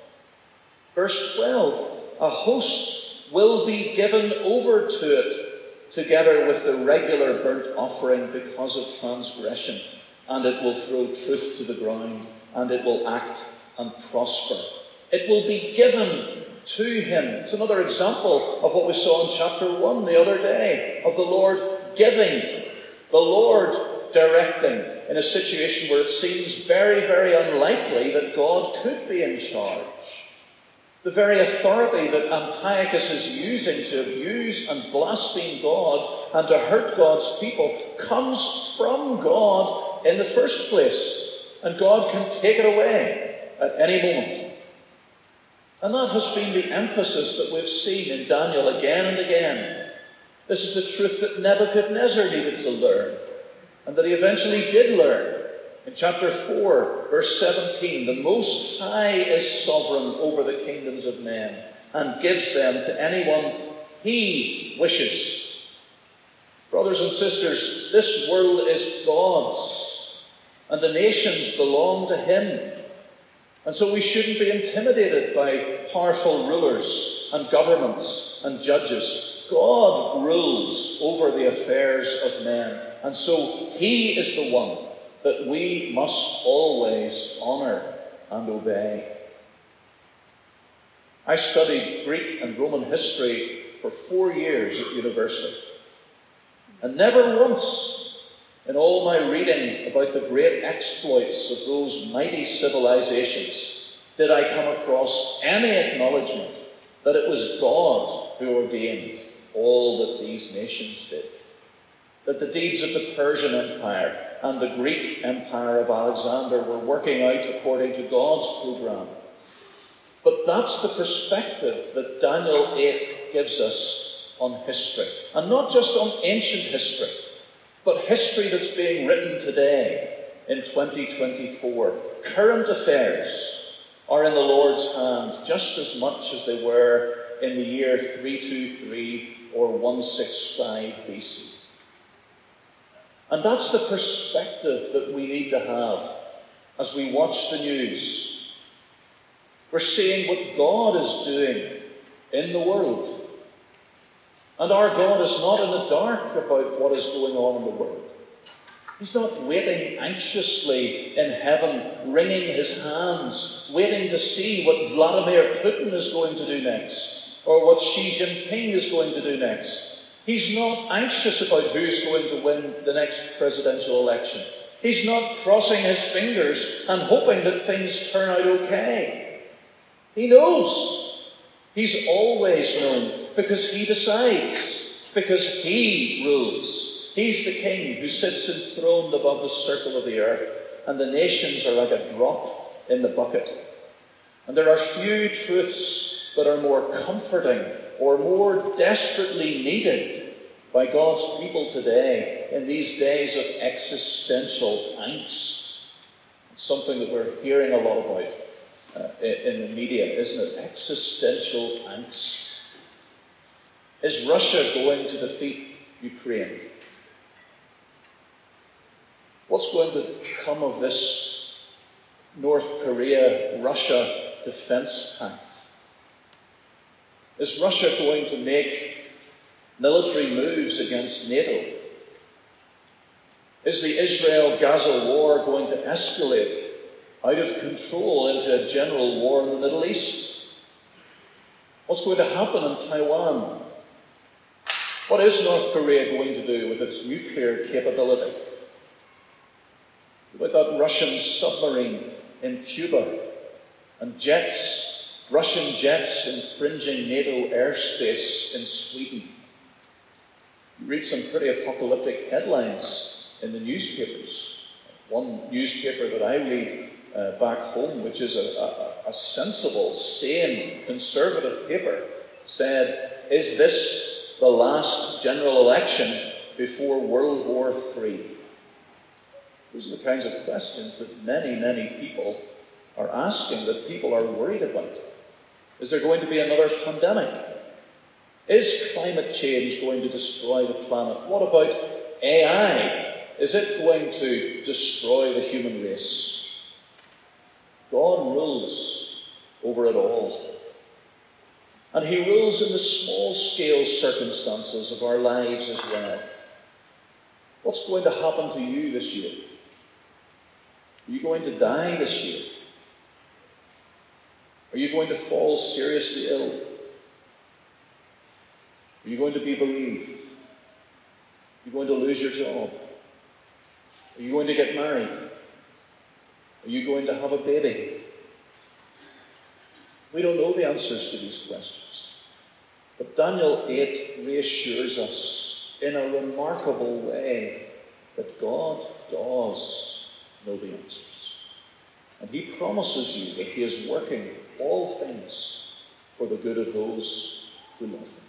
Verse 12, a host will be given over to it, together with the regular burnt offering because of transgression, and it will throw truth to the ground, and it will act and prosper. It will be given to him. It's another example of what we saw in chapter 1 the other day, of the Lord giving, the Lord directing, in a situation where it seems very, very unlikely that God could be in charge. The very authority that Antiochus is using to abuse and blaspheme God and to hurt God's people comes from God in the first place. And God can take it away at any moment. And that has been the emphasis that we've seen in Daniel again and again. This is the truth that Nebuchadnezzar needed to learn, and that he eventually did learn. In chapter 4, verse 17, the Most High is sovereign over the kingdoms of men and gives them to anyone he wishes. Brothers and sisters, this world is God's, and the nations belong to him. And so we shouldn't be intimidated by powerful rulers and governments and judges. God rules over the affairs of men, and so he is the one that we must always honour and obey. I studied Greek and Roman history for 4 years at university, and never once in all my reading about the great exploits of those mighty civilizations did I come across any acknowledgement that it was God who ordained all that these nations did. That the deeds of the Persian Empire and the Greek Empire of Alexander were working out according to God's program. But that's the perspective that Daniel 8 gives us on history. And not just on ancient history, but history that's being written today in 2024. Current affairs are in the Lord's hand just as much as they were in the year 323 or 165 BC. And that's the perspective that we need to have as we watch the news. We're seeing what God is doing in the world. And our God is not in the dark about what is going on in the world. He's not waiting anxiously in heaven, wringing his hands, waiting to see what Vladimir Putin is going to do next. or what Xi Jinping is going to do next. He's not anxious about who's going to win the next presidential election. He's not crossing his fingers and hoping that things turn out okay. He knows. He's always known, because he decides, because he rules. He's the king who sits enthroned above the circle of the earth, and the nations are like a drop in the bucket. And there are few truths that are more comforting or more desperately needed by God's people today in these days of existential angst. It's something that we're hearing a lot about in the media, isn't it? Existential angst. Is Russia going to defeat Ukraine? What's going to come of this North Korea-Russia defense pact? Is Russia going to make military moves against NATO? Is the Israel-Gaza war going to escalate out of control into a general war in the Middle East? What's going to happen in Taiwan? What is North Korea going to do with its nuclear capability? What about that Russian submarine in Cuba and jets, Russian jets infringing NATO airspace in Sweden? You read some pretty apocalyptic headlines in the newspapers. One newspaper that I read back home, which is a sensible, sane, conservative paper, said, "Is this the last general election before World War III?" Those are the kinds of questions that many, many people are asking, that people are worried about. Is there going to be another pandemic? Is climate change going to destroy the planet? What about AI? Is it going to destroy the human race? God rules over it all. And he rules in the small-scale circumstances of our lives as well. What's going to happen to you this year? Are you going to die this year? Are you going to fall seriously ill? Are you going to be bereaved? Are you going to lose your job? Are you going to get married? Are you going to have a baby? We don't know the answers to these questions. But Daniel 8 reassures us in a remarkable way that God does know the answers. And he promises you that he is working all things for the good of those who love him.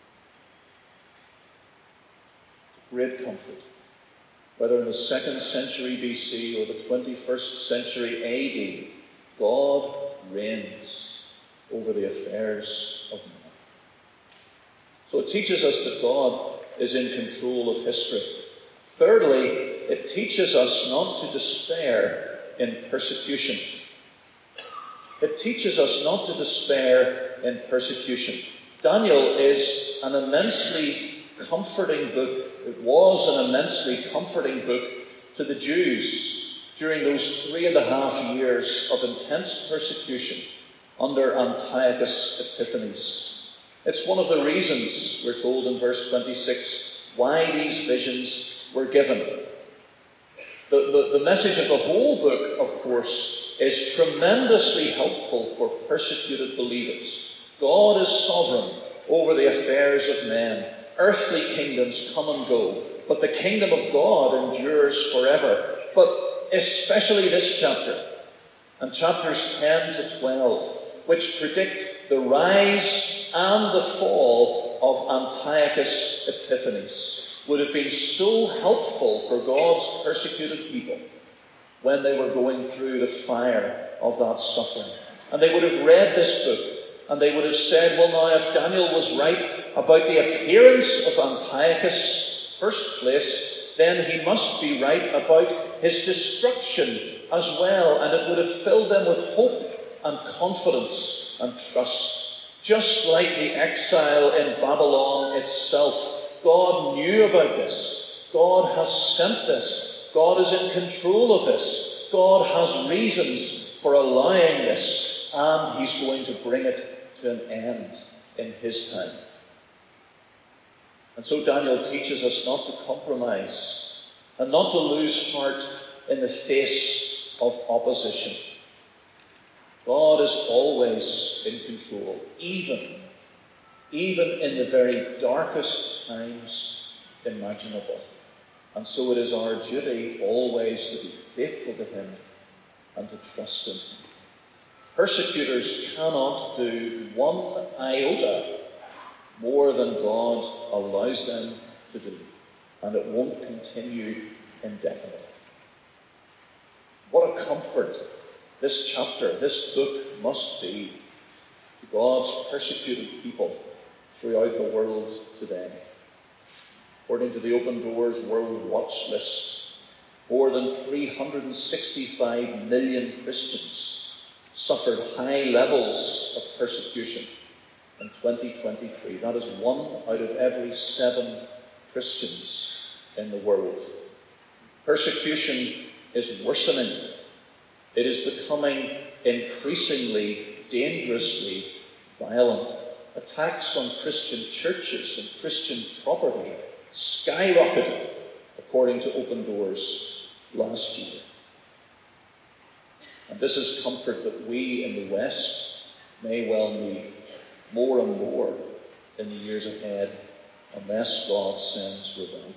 Great comfort, whether in the 2nd century BC or the 21st century AD, God reigns over the affairs of man. So it teaches us that God is in control of history. Thirdly, it teaches us not to despair in persecution. It teaches us not to despair in persecution. Daniel is an immensely comforting book. It was an immensely comforting book to the Jews during those 3.5 years of intense persecution under Antiochus Epiphanes. It's one of the reasons, we're told in verse 26, why these visions were given. The message of the whole book, of course, is tremendously helpful for persecuted believers. God is sovereign over the affairs of men. Earthly kingdoms come and go, but the kingdom of God endures forever. But especially this chapter, and chapters 10 to 12, which predict the rise and the fall of Antiochus Epiphanes, would have been so helpful for God's persecuted people when they were going through the fire of that suffering. And they would have read this book, and they would have said, well, now, if Daniel was right about the appearance of Antiochus, first place, then he must be right about his destruction as well. And it would have filled them with hope and confidence and trust. Just like the exile in Babylon itself, God knew about this. God has sent this. God is in control of this. God has reasons for allowing this, and he's going to bring it to an end. in his time. And so Daniel teaches us not to compromise and not to lose heart in the face of opposition. God is always in control, even in the very darkest times imaginable. And so it is our duty always to be faithful to him and to trust him. Persecutors cannot do one iota more than God allows them to do, and it won't continue indefinitely. What a comfort this chapter, this book must be to God's persecuted people throughout the world today. According to the Open Doors World Watch List, more than 365 million Christians suffered high levels of persecution in 2023. That is 1 out of every 7 Christians in the world. Persecution is worsening. It is becoming increasingly, dangerously violent. Attacks on Christian churches and Christian property skyrocketed, according to Open Doors last year. And this is comfort that we in the West may well need more and more in the years ahead, unless God sends revival.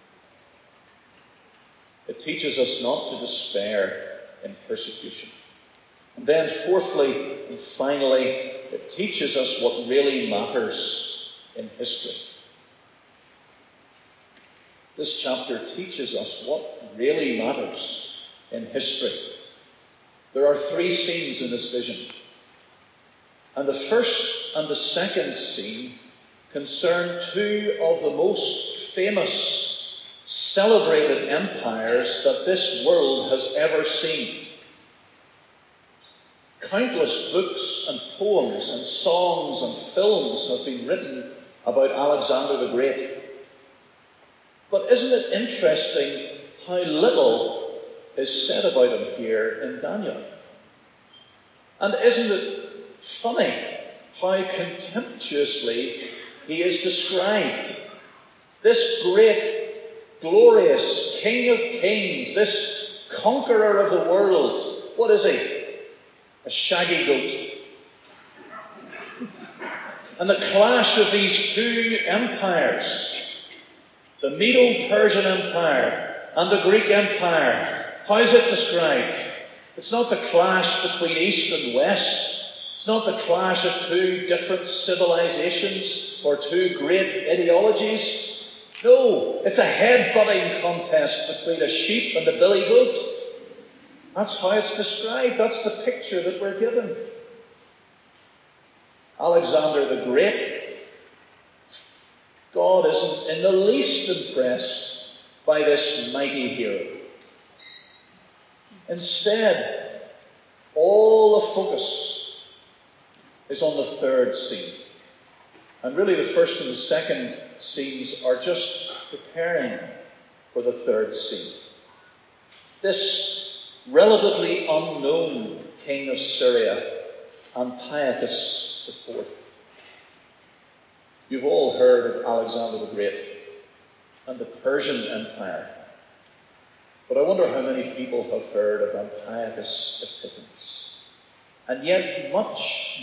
It teaches us not to despair in persecution. And then fourthly and finally, it teaches us what really matters in history. This chapter teaches us what really matters in history. There are 3 scenes in this vision. And the first and the second scene concern 2 of the most famous, celebrated empires that this world has ever seen. Countless books and poems and songs and films have been written about Alexander the Great. But isn't it interesting how little is said about him here in Daniel? And isn't it funny how contemptuously he is described? This great, glorious King of Kings, this conqueror of the world, what is he? A shaggy goat. And the clash of these 2 empires, the Medo-Persian Empire and the Greek Empire, how is it described? It's not the clash between East and West. It's not the clash of 2 different civilizations or 2 great ideologies. No, it's a head-butting contest between a sheep and a billy goat. That's how it's described. That's the picture that we're given. Alexander the Great, God isn't in the least impressed by this mighty hero. Instead, all the focus is on the third scene. And really the first and the second scenes are just preparing for the third scene. This relatively unknown king of Syria, Antiochus IV. You've all heard of Alexander the Great and the Persian Empire. But I wonder how many people have heard of Antiochus Epiphanes. And yet much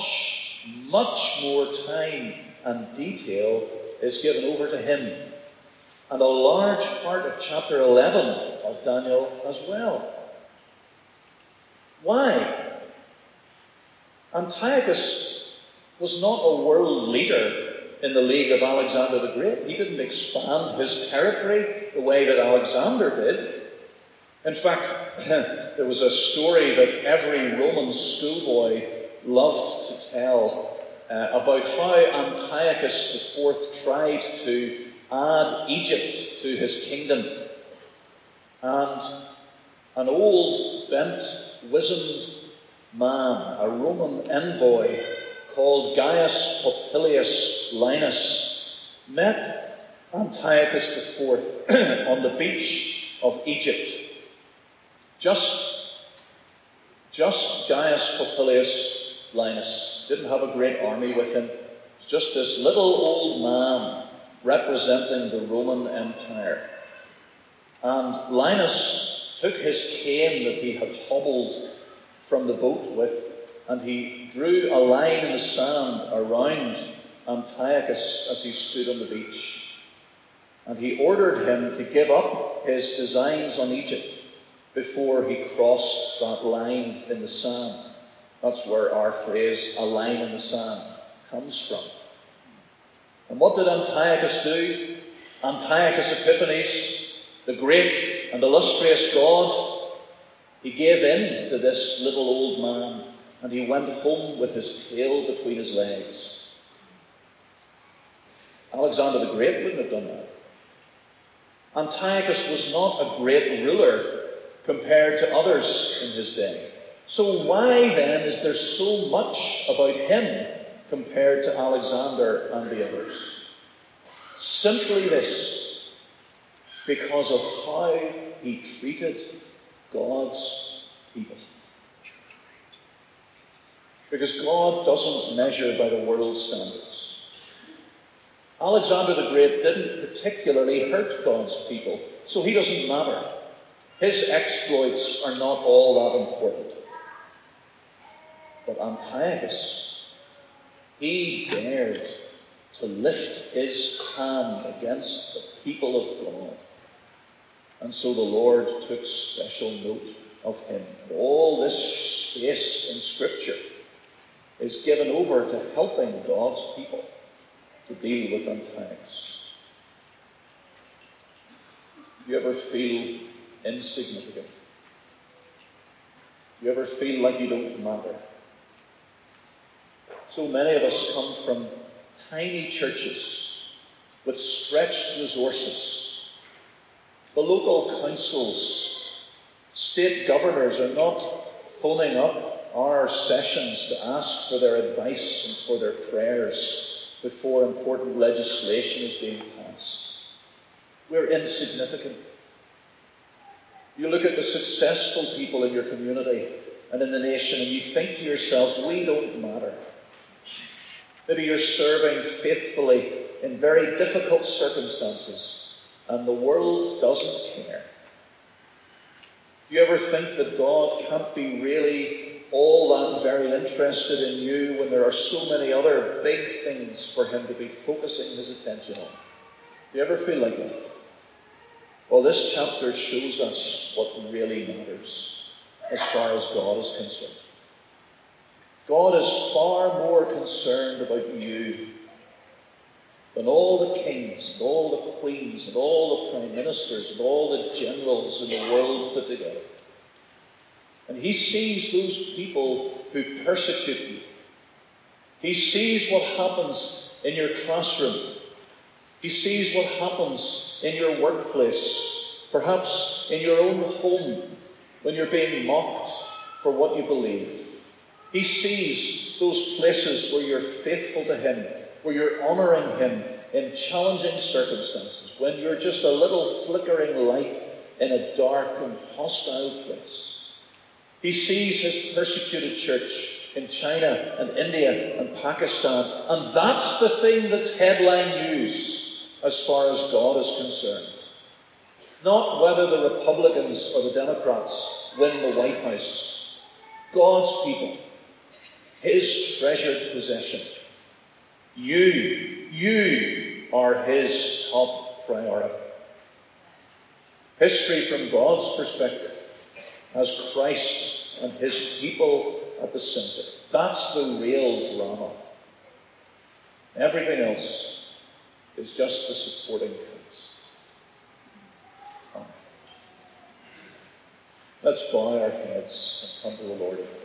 more time and detail is given over to him. And a large part of chapter 11 of Daniel as well. Why? Antiochus was not a world leader in the league of Alexander the Great. He didn't expand his territory the way that Alexander did. In fact, there was a story that every Roman schoolboy loved to tell about how Antiochus IV tried to add Egypt to his kingdom. And an old, bent, wizened man, a Roman envoy called Gaius Popilius Linus, met Antiochus IV on the beach of Egypt. Just Gaius Popilius Linus. Didn't have a great army with him. It's just this little old man representing the Roman Empire. And Linus took his cane that he had hobbled from the boat with, and he drew a line in the sand around Antiochus as he stood on the beach. And he ordered him to give up his designs on Egypt before he crossed that line in the sand. That's where our phrase, a line in the sand, comes from. And what did Antiochus do? Antiochus Epiphanes, the great and illustrious god, he gave in to this little old man, and he went home with his tail between his legs. Alexander the Great wouldn't have done that. Antiochus was not a great ruler compared to others in his day. So why then is there so much about him compared to Alexander and the others? Simply this: because of how he treated God's people. Because God doesn't measure by the world's standards. Alexander the Great didn't particularly hurt God's people, so he doesn't matter. His exploits are not all that important. But Antiochus, he dared to lift his hand against the people of God. And so the Lord took special note of him. All this space in Scripture is given over to helping God's people to deal with Antiochus. Do you ever feel insignificant? Do you ever feel like you don't matter? So many of us come from tiny churches with stretched resources. The local councils, state governors are not phoning up our sessions to ask for their advice and for their prayers before important legislation is being passed. We're insignificant. You look at the successful people in your community and in the nation and you think to yourselves, we don't matter. Maybe you're serving faithfully in very difficult circumstances and the world doesn't care. Do you ever think that God can't be really all that very interested in you when there are so many other big things for him to be focusing his attention on? Do you ever feel like that? Well, this chapter shows us what really matters as far as God is concerned. God is far more concerned about you than all the kings and all the queens and all the prime ministers and all the generals in the world put together. And he sees those people who persecute you. He sees what happens in your classroom. He sees what happens in your workplace, perhaps in your own home, when you're being mocked for what you believe. He sees those places where you're faithful to him, where you're honouring him in challenging circumstances, when you're just a little flickering light in a dark and hostile place. He sees his persecuted church in China and India and Pakistan, and that's the thing that's headline news as far as God is concerned. Not whether the Republicans or the Democrats win the White House. God's people, his treasured possession. You are his top priority. History from God's perspective has Christ and his people at the centre. That's the real drama. Everything else is just the supporting cast. Amen. Let's bow our heads and come to the Lord in prayer.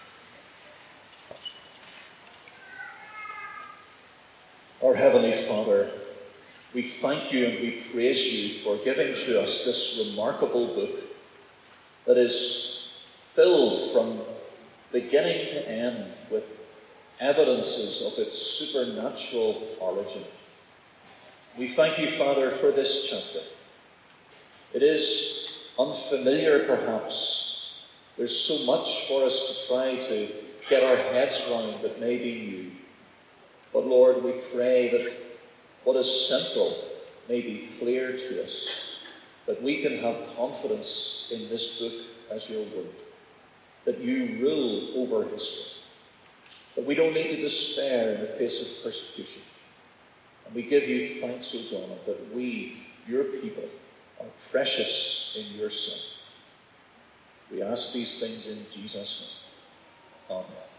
Our Heavenly Father, we thank you and we praise you for giving to us this remarkable book that is filled from beginning to end with evidences of its supernatural origin. We thank you, Father, for this chapter. It is unfamiliar, perhaps. There's so much for us to try to get our heads round that may be new. But Lord, we pray that what is central may be clear to us, that we can have confidence in this book as your word, that you rule over history, that we don't need to despair in the face of persecution. And we give you thanks, O God, that we, your people, are precious in your sight. We ask these things in Jesus' name. Amen.